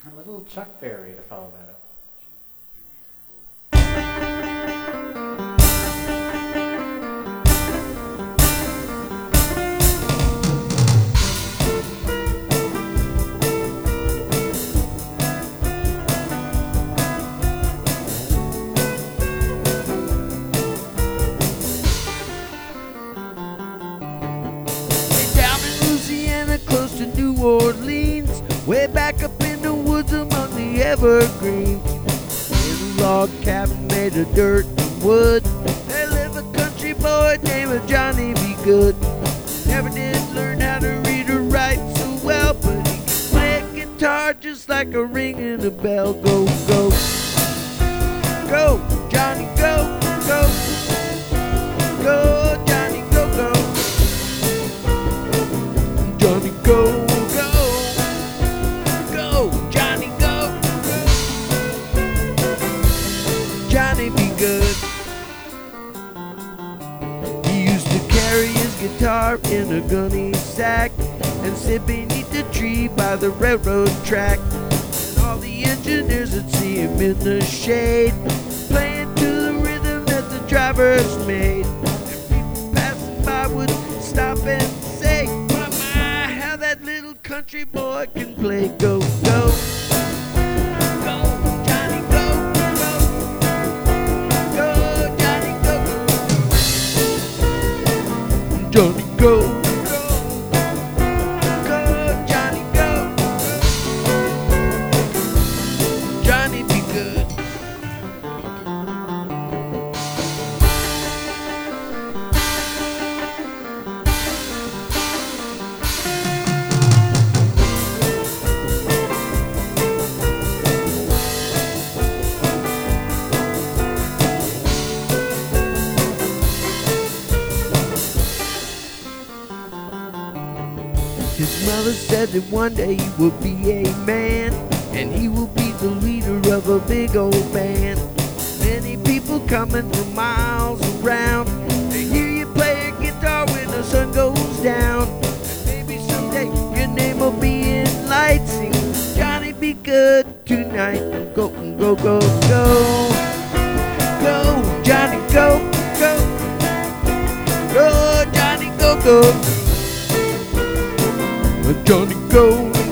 A little Chuck Berry to follow that up. Down in Louisiana, close to New Orleans, way back up in the woods among the evergreens. In a log cabin made of dirt and wood, there lived a country boy named Johnny B. Good. Never did learn how to read or write so well, but he could play a guitar just like a ringing a bell. Go, go, go, Johnny, go, go, go, Johnny, go, go. Johnny, go, go, go, Johnny, go, go. Johnny be good. He used to carry his guitar in a gunny sack and sit beneath the tree by the railroad track. And all the engineers would see him in the shade, playing to the rhythm that the drivers made. And people passing by would stop and say, how that little country boy can play. Go, go, go, Johnny, go, go, go, Johnny, go, go, Johnny, go, go, go, Johnny, go, go, Johnny be good. His mother said that one day he will be a man, and he will be the leader of a big old band. Many people coming from miles around to hear you play a guitar when the sun goes down. And maybe someday your name will be in lights. Sing Johnny be good tonight. Go, go, go, go. Go, Johnny, go, go. Go, Johnny, go, go. Johnny, go.